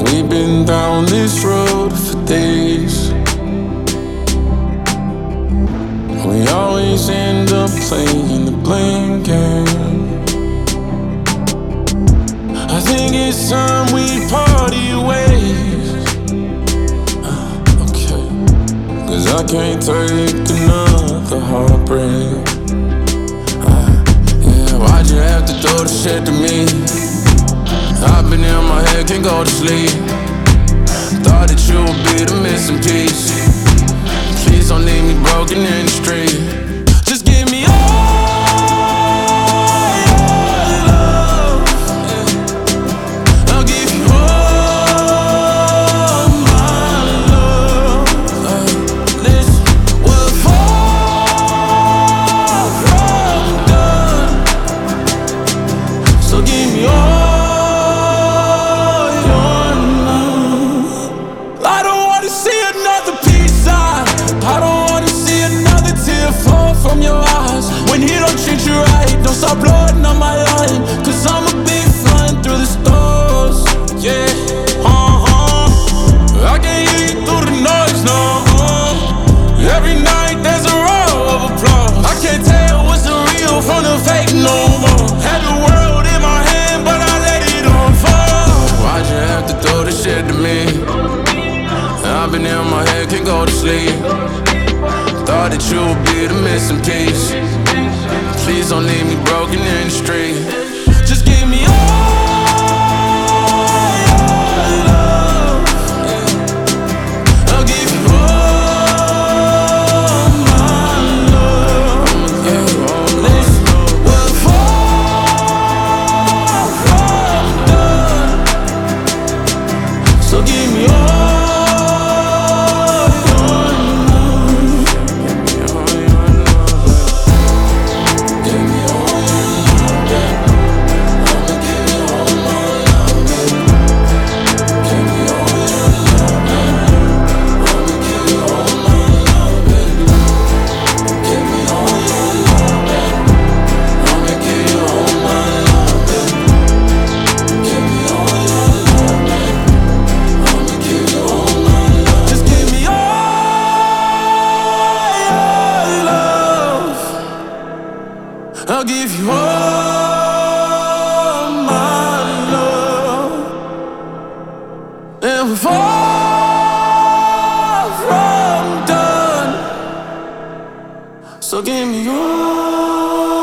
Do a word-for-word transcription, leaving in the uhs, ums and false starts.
we've been down this road for days. We always end up playing the blame game. I think it's time we party ways. uh, Okay, cause I can't take another heartbreak. uh, Yeah, why'd you have to do the shit to me? I've been in my head, can't go to sleep. Thought that you would be the missing piece. Please don't leave me broken in the street. Just give me all your love, yeah. I'll give you all my love. uh, Listen, we're far from done, so give me all. I don't wanna see another peace sign. I don't wanna see another tear fall from your eyes. When he don't treat you right, don't stop blowing on my line. Cause I'ma be flying through the stars, yeah, uh-huh. I can hear you through the noise, no, uh. Every night there's a roar of applause. I can't tell what's the real from the fake no more. Had the world in my hand, but I let it all fall. Why'd you have to do this shit to me? I've been in my head, can't go to sleep. Thought that you would be the missing piece. Please don't leave me broken in the street. Just give me all your love, yeah. I'll give you all my love, yeah. Listen, we're far from done, so give me all. I'll give you all my love, and we're far from done, so give me all.